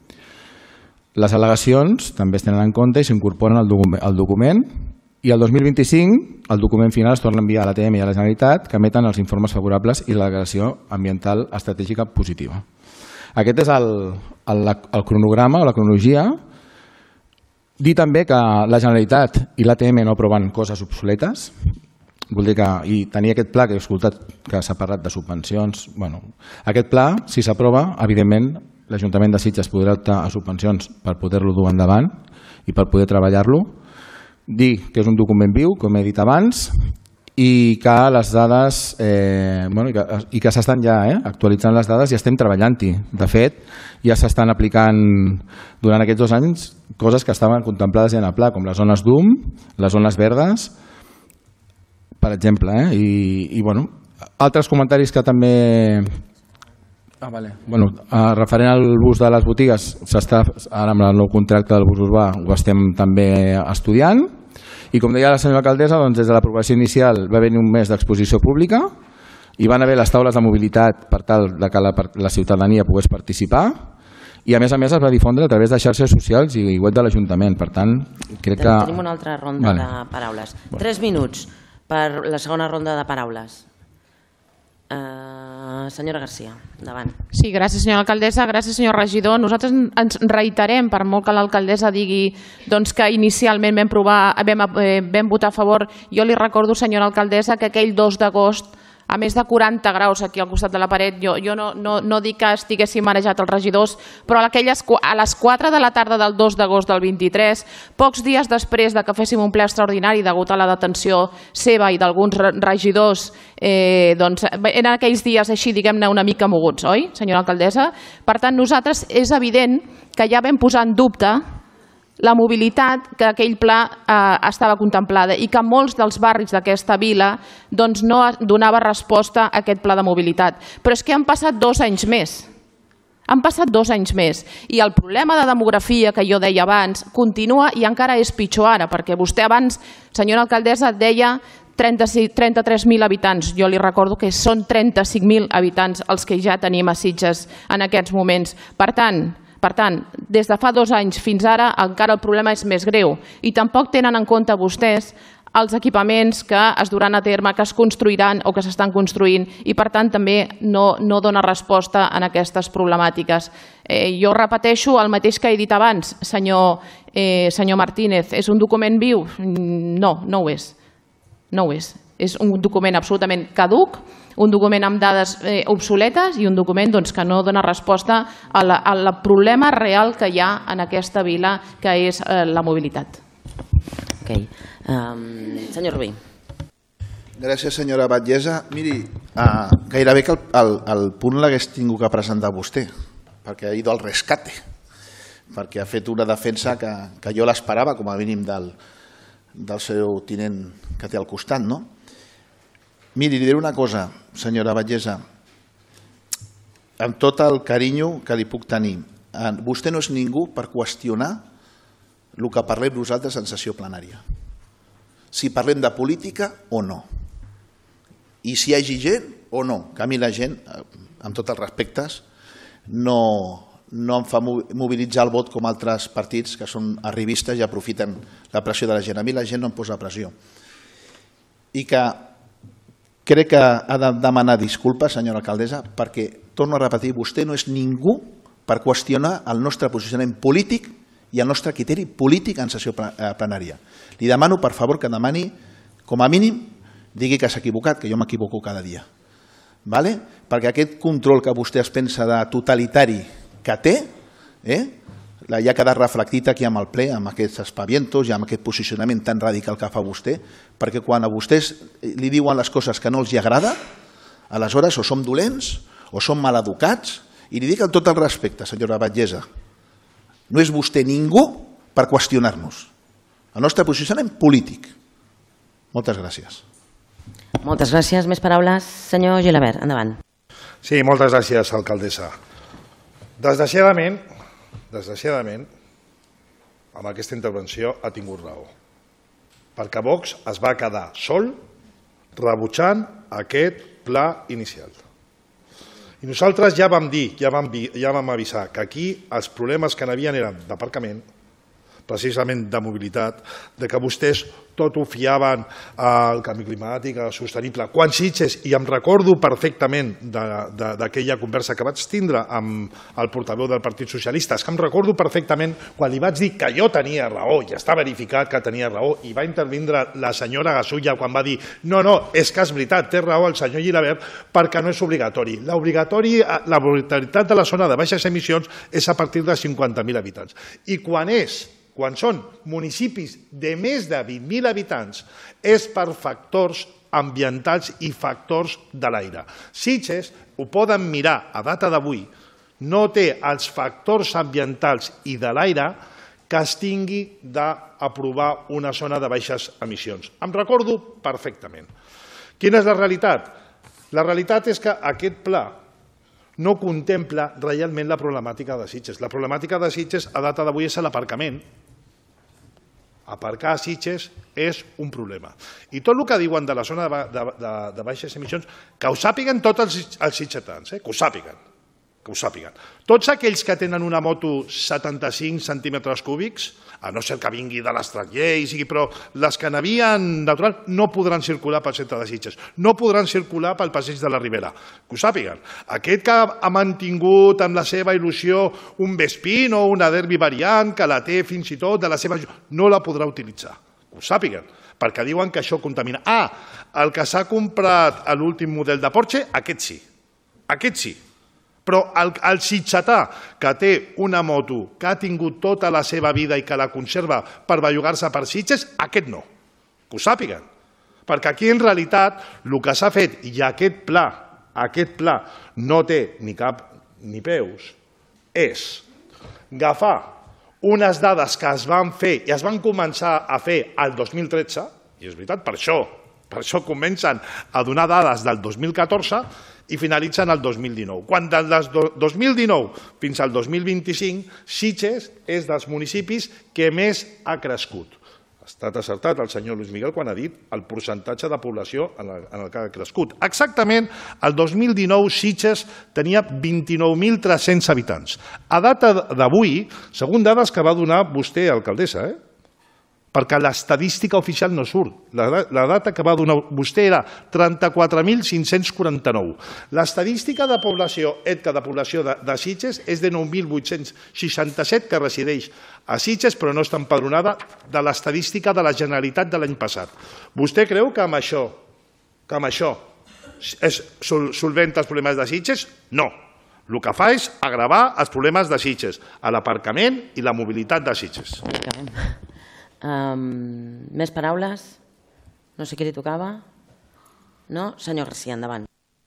Les al·legacions també es tenen en compte i s'incorporen al document, al document. I el dos mil vint-i-cinc el document final es torna a enviar a l'A T M i a la Generalitat que emeten els informes favorables i la declaració ambiental estratègica positiva. Aquest és el, el, el cronograma o la cronologia. Dir també que la Generalitat i l'A T M no aproven coses obsoletes. Vull dir que, i tenir aquest pla que he escoltat que s'ha parlat de subvencions. Bueno, aquest pla, si s'aprova, evidentment l'Ajuntament de Sitges podrà optar a subvencions per poder-lo dur endavant i per poder treballar-lo. Dir que és un document viu, com he dit abans, i que les dades eh, bueno, i que, i que s'estan ja eh, actualitzant les dades i estem treballant-hi. De fet, ja s'estan aplicant durant aquests dos anys coses que estaven contemplades ja en el pla, com les zones d'U M, les zones verdes, per exemple. Eh? I, i bueno, altres comentaris que també... Ah, vale. Bueno, uh, referent al bus de les botigues, s'està ara amb el nou contracte del bus urbà, ho estem també estudiant. I com deia la senyora alcaldessa, doncs des de l'aprovació inicial va haver un mes d'exposició pública i van haver les taules de mobilitat per tal de que la, la ciutadania pogués participar i a més a més es va difondre a través de xarxes socials i web de l'Ajuntament. Per tant, crec que... Tenim una altra ronda vale. de paraules. Bueno. Tres minuts per la segona ronda de paraules. Uh, senyora Garcia, endavant. Sí, gràcies senyora alcaldessa, gràcies senyor regidor. Nosaltres ens reiterem, per molt que l'alcaldessa digui doncs, que inicialment vam, provar, vam, eh, vam votar a favor. Jo li recordo, senyora alcaldessa, que aquell dos d'agost, a més de quaranta graus aquí al costat de la paret, jo, jo no, no, no dic que estiguessin marejat els regidors, però a, aquelles, a les quatre de la tarda del dos d'agost del vint-i-tres, pocs dies després de que féssim un ple extraordinari degut a la detenció seva i d'alguns regidors, eh, doncs, eren aquells dies així, diguem-ne, una mica moguts, oi, senyora alcaldessa? Per tant, nosaltres és evident que ja vam posar en dubte la mobilitat que aquell pla eh, estava contemplada i que molts dels barris d'aquesta vila doncs, no donava resposta a aquest pla de mobilitat. Però és que han passat dos anys més. Han passat dos anys més i el problema de demografia que jo deia abans continua i encara és pitjor ara, perquè vostè abans, senyora alcaldessa, deia trenta-tres mil habitants. Jo li recordo que són trenta-cinc mil habitants els que ja tenim a Sitges en aquests moments. Per tant, Per tant, des de fa dos anys fins ara encara el problema és més greu i tampoc tenen en compte vostès els equipaments que es duran a terme, que es construiran o que s'estan construint i per tant també no, no dona resposta a aquestes problemàtiques. Eh, jo repeteixo el mateix que he dit abans, senyor, eh, senyor Martínez, és un document viu? No, no ho és. No ho és. És un document absolutament caduc, un document amb dades eh, obsoletes i un document doncs, que no dona resposta al a la problema real que hi ha en aquesta vila, que és eh, la mobilitat. Okay. Um, senyor Rubí. Gràcies, senyora Batllessa. Miri, uh, gairebé que el, el, el punt l'hagués tingut que presentar vostè, perquè ha ido al rescate, perquè ha fet una defensa que, que jo l'esperava, com a mínim, del, del seu tinent que té al costat, no? Miri, li diré una cosa, senyora Batllessa, amb tot el carinyo que li puc tenir. Vostè no és ningú per qüestionar el que parlem nosaltres en sessió plenària. Si parlem de política o no. I si hi hagi gent o no. Que a mi la gent, amb tots els respectes, no, no em fa mobilitzar el vot com altres partits que són arribistes i aprofiten la pressió de la gent. A mi la gent no em posa pressió. I que crec que ha de demanar disculpes, senyora alcaldessa, perquè, torno a repetir, vostè no és ningú per qüestionar el nostre posicionament polític i el nostre criteri polític en sessió plenària. Li demano, per favor, que demani, com a mínim, digui que s'ha equivocat, que jo m'equivoco cada dia. Vale? Perquè aquest control que vostè es pensa de totalitari que té, eh? ja ha quedat reflectit aquí amb el ple, amb aquests espavientos i amb aquest posicionament tan radical que fa vostè, perquè quan a vostès li diuen les coses que no els agrada, aleshores o som dolents o som maleducats, i li dic amb tot el respecte, senyora Batllessa, no és vostè ningú per qüestionar-nos. El nostre posicionament polític. Moltes gràcies. Moltes gràcies. Més paraules? Senyor Gilabert, endavant. Sí, moltes gràcies, alcaldessa. Desgraciadament, desgraciadament, amb aquesta intervenció ha tingut raó. Perquè Vox es va quedar sol rebutjant aquest pla inicial. I nosaltres ja vam dir, ja vam, ja vam avisar que aquí els problemes que n'havien eren d'aparcament, precisament de mobilitat, de que vostès tot ho fiaven al canvi climàtic, al sostenible. Quan Sitges, i em recordo perfectament d'aquella conversa que vaig tindre amb el portaveu del Partit Socialista, és que em recordo perfectament quan li vaig dir que jo tenia raó, i està verificat que tenia raó, i va intervindre la senyora Gasulla quan va dir no, no, és que és veritat, té raó el senyor Gilabert perquè no és obligatori. L'obligatorietat de la zona de baixes emissions és a partir de cinquanta mil habitants. I quan és quan són municipis de més de vint mil habitants, és per factors ambientals i factors de l'aire. Sitges, ho poden mirar a data d'avui, no té els factors ambientals i de l'aire que es tingui d'aprovar una zona de baixes emissions. Em recordo perfectament. Quina és la realitat? La realitat és que aquest pla no contempla realment la problemàtica de Sitges. La problemàtica de Sitges a data d'avui és l'aparcament. Aparcar a Sitges és un problema. I tot el que diuen de la zona de, de, de, de baixes emissions, que ho sàpiguen tots els, els sitgetans, eh? que ho sàpiguen. que ho sàpiguen. Tots aquells que tenen una moto setanta-cinc centímetres cúbics, a no ser que vingui de l'estranger, però les que n'havien natural no podran circular pel centre de Sitges, no podran circular pel passeig de la Ribera. Que ho sàpiguen. Aquest que ha mantingut amb la seva il·lusió un Vespin o una Derbi variant, que la té fins i tot de la seva... no la podrà utilitzar. Que ho sàpiguen. Perquè diuen que això contamina. Ah, el que s'ha comprat l'últim model de Porsche, aquest sí. Aquest sí. Però el, el sitgetà que té una moto que ha tingut tota la seva vida i que la conserva per bellugar-se per Sitges, aquest no. Que ho sàpiguen. Perquè aquí, en realitat, el que s'ha fet, i aquest pla, aquest pla no té ni cap ni peus, és agafar unes dades que es van fer i es van començar a fer el dos mil tretze, i és veritat, per això, per això comencen a donar dades del dos mil catorze, i finalitzen el dos mil dinou. Quan del dos mil dinou fins al dos mil vint-i-cinc, Sitges és dels municipis que més ha crescut. Ha estat acertat el senyor Luis Miguel quan ha dit el percentatge de població en el que ha crescut. Exactament, el dos mil dinou Sitges tenia vint-i-nou mil tres-cents habitants. A data d'avui, segons dades que va donar vostè, alcaldessa, eh? perquè l'estadística oficial no surt. La, la data que va donar vostè era trenta-quatre mil cinc-cents quaranta-nou. L'estadística de població, ètnica de població de, de Sitges és de nou mil vuit-cents seixanta-set que resideix a Sitges però no està empadronada de l'estadística de la Generalitat de l'any passat. Vostè creu que amb això, que amb això es solventa els problemes de Sitges? No. El que fa és agravar els problemes de Sitges, l'aparcament i la mobilitat de Sitges. Um, més paraules? No sé qui li tocava. No? Senyor García, endavant.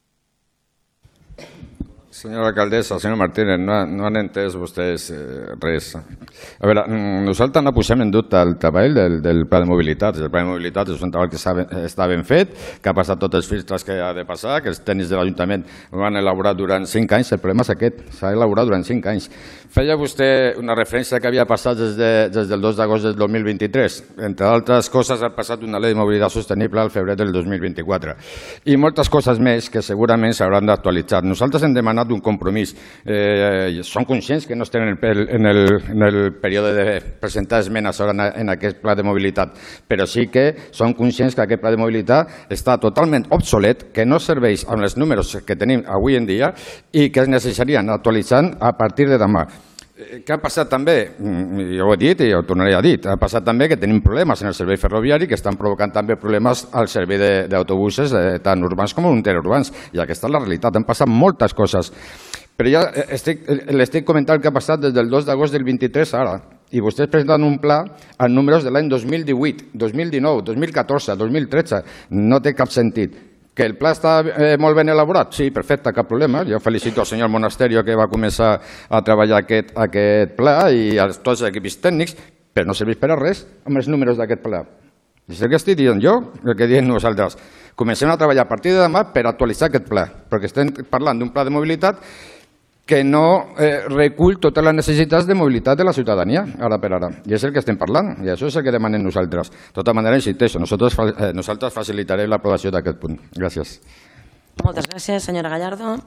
Senyora alcaldessa, senyor Martínez, no, no han entès vostès eh, res. A veure, nosaltres no posem en dubte el treball del, del pla de mobilitat. El pla de mobilitat és un treball que està ben fet, que ha passat tots els filtres que ha de passar, que els tècnics de l'Ajuntament van elaborar durant cinc anys. El problema és aquest, s'ha elaborat durant cinc anys. Feia vostè una referència que havia passat des, de, des del dos d'agost del dos mil vint-i-tres. Entre altres coses, ha passat una llei de mobilitat sostenible al febrer del dos mil vint-i-quatre. I moltes coses més que segurament s'hauran d'actualitzar. Nosaltres hem demanat un compromís. Eh, són conscients que no estem en el, en, el, en el període de presentar esmenes en, en aquest pla de mobilitat, però sí que són conscients que aquest pla de mobilitat està totalment obsolet, que no serveix amb els números que tenim avui en dia i que es necessitarien actualitzant a partir de demà. Què ha passat també? Jo ho he dit i ho tornaré a dir. Ha passat també que tenim problemes en el servei ferroviari que estan provocant també problemes al servei d'autobusos tant urbans com interurbans. I aquesta és la realitat. Han passat moltes coses. Però ja l'estic comentant el que ha passat des del dos d'agost del vint-i-tres ara. I vostès presenten un pla en números de l'any dos mil divuit, dos mil dinou, dos mil catorze, dos mil tretze. No té cap sentit. Que el pla està eh, molt ben elaborat? Sí, perfecte, cap problema. Jo felicito al senyor Monasterio que va començar a treballar aquest, aquest pla i a tots els equips tècnics, però no serveix per a res amb els números d'aquest pla. És el que estic dient jo, el que diem nosaltres. Comencem a treballar a partir de demà per actualitzar aquest pla, perquè estem parlant d'un pla de mobilitat que no eh, recull totes les necessitats de mobilitat de la ciutadania, ara per ara. I és el que estem parlant, i això és el que demanem nosaltres. De tota manera, insisteixo, nosaltres, eh, nosaltres facilitarem l'aprovació d'aquest punt. Gràcies. Moltes gràcies, senyora Gallardo.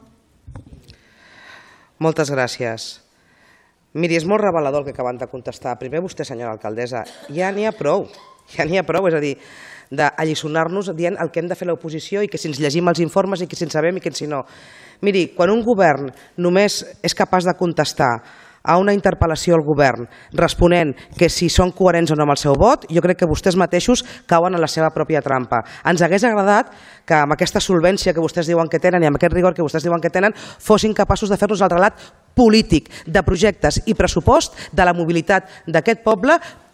Moltes gràcies. Miri, és molt revelador el que acaben de contestar. Primer vostè, senyora alcaldessa, ja n'hi ha prou, ja n'hi ha prou, és a dir, d'alliçonar-nos dient el que hem de fer l'oposició i que si ens llegim els informes i que si en sabem i que si no. Miri, quan un govern només és capaç de contestar a una interpel·lació al govern responent que si són coherents o no amb el seu vot, jo crec que vostès mateixos cauen en la seva pròpia trampa. Ens hagués agradat que amb aquesta solvència que vostès diuen que tenen i amb aquest rigor que vostès diuen que tenen fossin capaços de fer-nos el relat polític de projectes i pressupost de la mobilitat d'aquest poble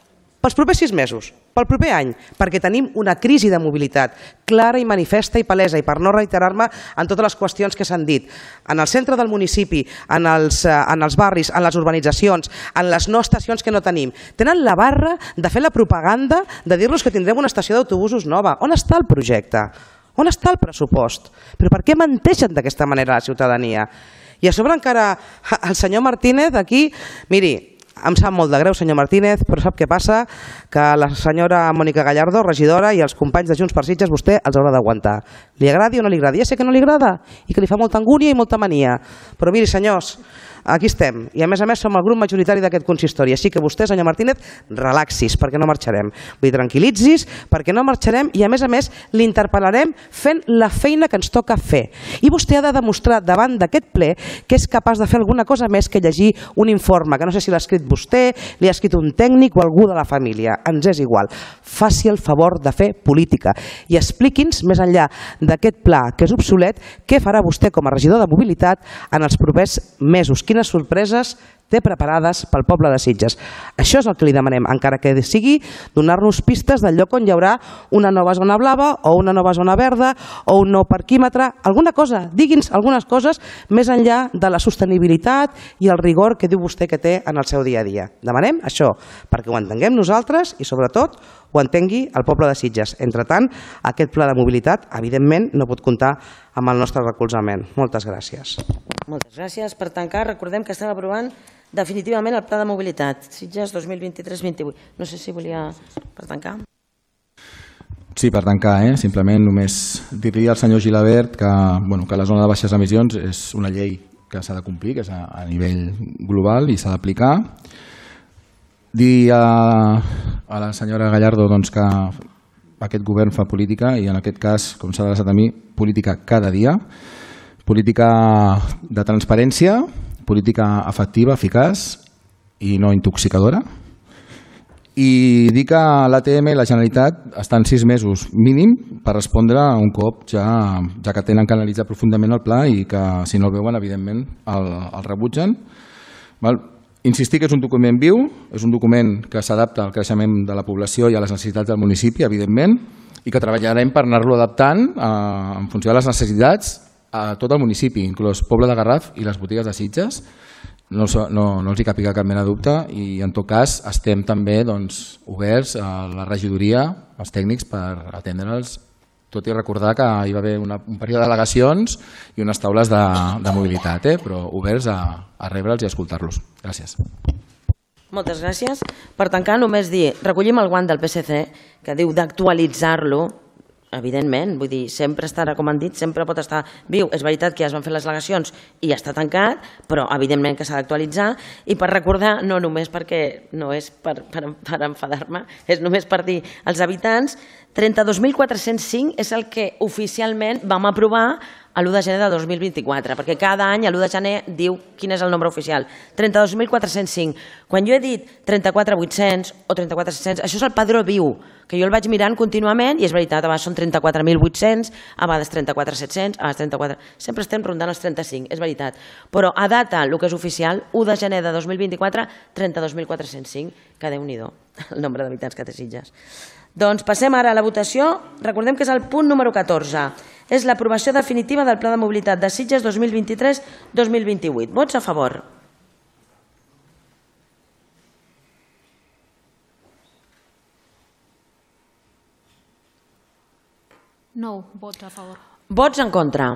pels propers sis mesos, pel proper any, perquè tenim una crisi de mobilitat clara i manifesta i palesa, i per no reiterar-me en totes les qüestions que s'han dit, en el centre del municipi, en els, en els barris, en les urbanitzacions, en les no estacions que no tenim, tenen la barra de fer la propaganda de dir-nos que tindrem una estació d'autobusos nova. On està el projecte? On està el pressupost? Però per què menteixen d'aquesta manera a la ciutadania? I a sobre encara el senyor Martínez aquí, miri, em sap molt de greu, senyor Martínez, però sap què passa? Que la senyora Mònica Gallardo, regidora, i els companys de Junts per Sitges, vostè els haurà d'aguantar. Li agradi o no li agradi? Ja sé que no li agrada i que li fa molta angúnia i molta mania. Però miri, senyors, aquí estem. I a més a més som el grup majoritari d'aquest consistori. Així que vostè, senyor Martínez, relaxis, perquè no marxarem. Vull dir, tranquil·litzis, perquè no marxarem i a més a més l'interpel·larem fent la feina que ens toca fer. I vostè ha de demostrar davant d'aquest ple que és capaç de fer alguna cosa més que llegir un informe, que no sé si l'ha escrit vostè, li ha escrit un tècnic o algú de la família. Ens és igual. Faci el favor de fer política i expliqui'ns, més enllà d'aquest pla que és obsolet, què farà vostè com a regidor de mobilitat en els propers mesos. Quines sorpreses té preparades pel poble de Sitges. Això és el que li demanem, encara que sigui donar-nos pistes del lloc on hi haurà una nova zona blava o una nova zona verda o un nou parquímetre, alguna cosa, digui'ns algunes coses més enllà de la sostenibilitat i el rigor que diu vostè que té en el seu dia a dia. Demanem això, perquè ho entenguem nosaltres i sobretot ho entengui el poble de Sitges. Entre tant, aquest pla de mobilitat, evidentment, no pot comptar amb el nostre recolzament. Moltes gràcies. Moltes gràcies. Per tancar, recordem que estem aprovant definitivament el pla de mobilitat Sitges dos mil vint-i-tres vint i vuit. No sé si volia per tancar. Sí, per tancar, eh? Simplement només dir-li al senyor Gilabert que, bueno, que la zona de baixes emissions és una llei que s'ha de complir, que és a, a nivell global i s'ha d'aplicar. Dir a, a la senyora Gallardo doncs, que aquest govern fa política i en aquest cas, com s'ha adreçat a mi, política cada dia, política de transparència, política efectiva, eficaç i no intoxicadora. I dir que l'A T M i la Generalitat estan sis mesos mínim per respondre un cop ja, ja que tenen que analitzar profundament el pla i que si no el veuen, evidentment, el, el rebutgen. Val? Insistir que és un document viu, és un document que s'adapta al creixement de la població i a les necessitats del municipi, evidentment, i que treballarem per anar-lo adaptant eh, en funció de les necessitats a tot el municipi, inclòs Poble de Garraf i les botigues de Sitges. No, no, no els hi capiga cap mena de dubte i en tot cas estem també doncs, oberts a la regidoria, als tècnics, per atendre'ls, tot i recordar que hi va haver una, un període d'al·legacions i unes taules de, de mobilitat, eh? Però oberts a, a rebre'ls i a escoltar-los. Gràcies. Moltes gràcies. Per tancar, només dir, recollim el guant del P S C que diu d'actualitzar-lo, evidentment, vull dir, sempre estarà, com han dit, sempre pot estar viu. És veritat que ja es van fer les al·legacions i ja està tancat, però evidentment que s'ha d'actualitzar. I per recordar, no només perquè no és per, per, per enfadar-me, és només per dir als habitants, trenta-dos mil quatre-cents cinc és el que oficialment vam aprovar a l'u de gener de dos mil vint-i-quatre, perquè cada any a l'u de gener diu quin és el nombre oficial. trenta-dos mil quatre-cents cinc. Quan jo he dit trenta-quatre mil vuit-cents o trenta-quatre mil set-cents, això és el padró viu, que jo el vaig mirant contínuament i és veritat, a vegades són trenta-quatre mil vuit-cents, a vegades trenta-quatre mil set-cents, a vegades trenta-quatre... Sempre estem rondant els trenta-cinc, és veritat. Però a data, el que és oficial, u de gener de dos mil vint-i-quatre, trenta-dos mil quatre-cents cinc, que Déu-n'hi-do, el nombre d'habitants que té Sitges. Doncs passem ara a la votació. Recordem que és el punt número catorze. És l'aprovació definitiva del Pla de Mobilitat de Sitges dos mil vint-i-tres dos mil vint-i-vuit. Vots a favor. Nou vots a favor. Vots en contra.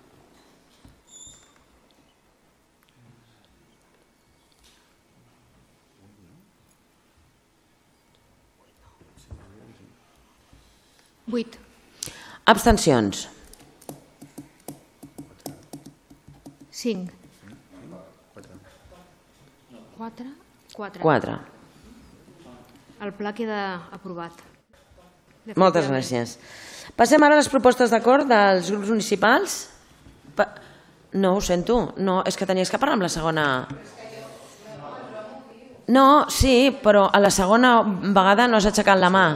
Vuit. Abstencions. Cinc. Quatre. Quatre. Quatre. El pla queda aprovat. Moltes gràcies. Passem ara a les propostes d'acord dels grups municipals. Pa... No, ho sento. No, és que tenies que parlar amb la segona... No, sí, però a la segona vegada no has aixecat la mà.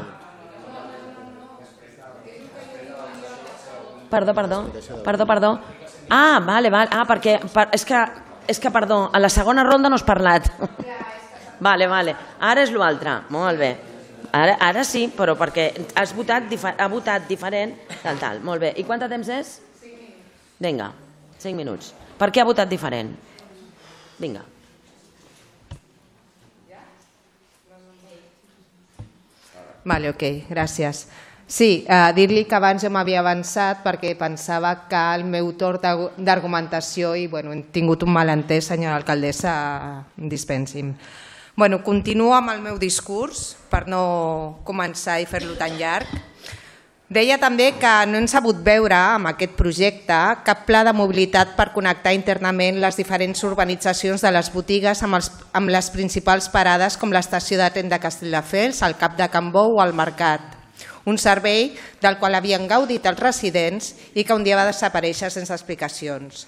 Perdó, perdó, perdó, perdó. Ah, vale, vale. Ah, perquè, per, és, que, és que, perdó, a la segona ronda no has parlat. Vale, vale. Ara és l'altre. Molt bé. Ara, ara sí, però perquè has votat, ha votat diferent. Tal, tal. Molt bé. I quant de temps és? Cinc minuts. Vinga, cinc minuts. Per què ha votat diferent? Vinga. Vale, ok, gràcies. Sí, eh, dir-li que abans jo m'havia avançat perquè pensava que el meu torn d'argumentació i bueno, he tingut un malentès, senyora alcaldessa, dispensi'm. Bueno, continuo amb el meu discurs per no començar i fer-lo tan llarg. Deia també que no hem sabut veure amb aquest projecte cap pla de mobilitat per connectar internament les diferents urbanitzacions de les botigues amb, els, amb les principals parades com l'estació de tren de Castelldefels, el Cap de Can Bou o el Mercat. Un servei del qual havien gaudit els residents i que un dia va desaparèixer sense explicacions.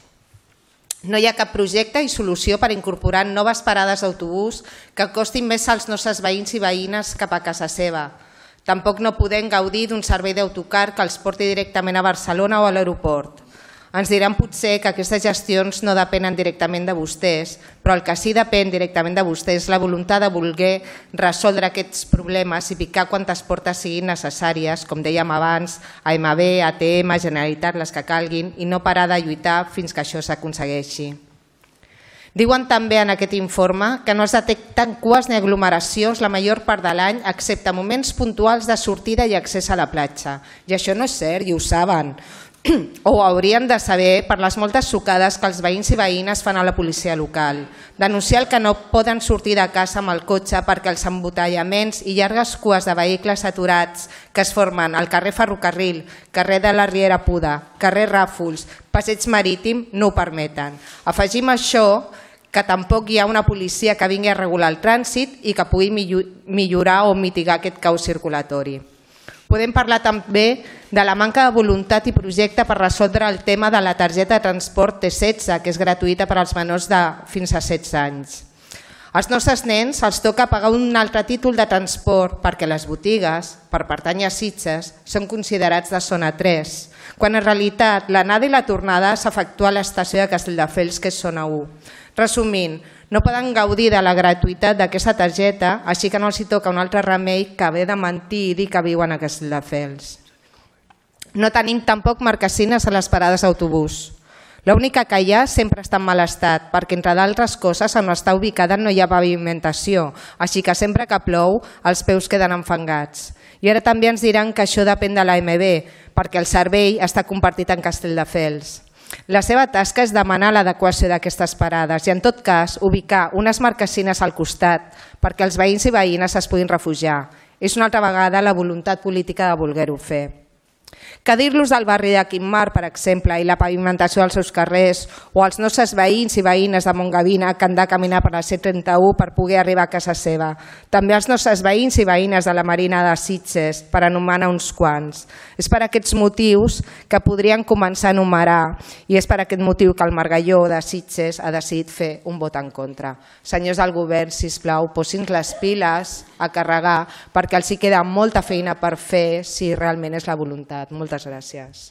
No hi ha cap projecte i solució per incorporar noves parades d'autobús que costin més als nostres veïns i veïnes cap a casa seva. Tampoc no podem gaudir d'un servei d'autocar que els porti directament a Barcelona o a l'aeroport. Ens diran potser que aquestes gestions no depenen directament de vostès, però el que sí depèn directament de vostès és la voluntat de voler resoldre aquests problemes i picar quantes portes siguin necessàries, com dèiem abans, A M B, A T M, Generalitat, les que calguin, i no parar de lluitar fins que això s'aconsegueixi. Diuen també en aquest informe que no es detecten cues ni aglomeracions la major part de l'any, excepte moments puntuals de sortida i accés a la platja. I això no és cert, i ho saben. O ho haurien de saber per les moltes sucades que els veïns i veïnes fan a la policia local. Denunciar el que no poden sortir de casa amb el cotxe perquè els embotellaments i llargues cues de vehicles aturats que es formen al carrer Ferrocarril, carrer de la Riera Puda, carrer Ràfols, passeig marítim no ho permeten. Afegim això que tampoc hi ha una policia que vingui a regular el trànsit i que pugui millorar o mitigar aquest caos circulatori. Podem parlar també de la manca de voluntat i projecte per resoldre el tema de la targeta de transport T setze, que és gratuïta per als menors de fins a setze anys. Als nostres nens els toca pagar un altre títol de transport perquè les botigues, per pertànyer a Sitges, són considerats de zona tres, quan en realitat l'anada i la tornada s'efectua a l'estació de Castelldefels, que és zona u. Resumint, no poden gaudir de la gratuïtat d'aquesta targeta, així que no els hi toca un altre remei que haver de mentir i dir que viuen a Castelldefels. No tenim tampoc marquesines a les parades d'autobús. L'única que hi ha sempre està en mal estat, perquè entre d'altres coses on està ubicada no hi ha pavimentació, així que sempre que plou els peus queden enfangats. I ara també ens diran que això depèn de l'A M B, perquè el servei està compartit en Castelldefels. La seva tasca és demanar l'adequació d'aquestes parades i, en tot cas, ubicar unes marquesines al costat perquè els veïns i veïnes es puguin refugiar. És una altra vegada la voluntat política de voler-ho fer. Que dir-los del barri de Quimar, per exemple, i la pavimentació dels seus carrers, o els nostres veïns i veïnes de Montgavina que han de caminar per la C trenta-u per poder arribar a casa seva. També els nostres veïns i veïnes de la Marina de Sitges, per anomenar uns quants. És per aquests motius que podrien començar a enumerar, i és per aquest motiu que el Margalló de Sitges ha decidit fer un vot en contra. Senyors del govern, sisplau, posin les piles a carregar, perquè els hi queda molta feina per fer si realment és la voluntat. Moltes gràcies.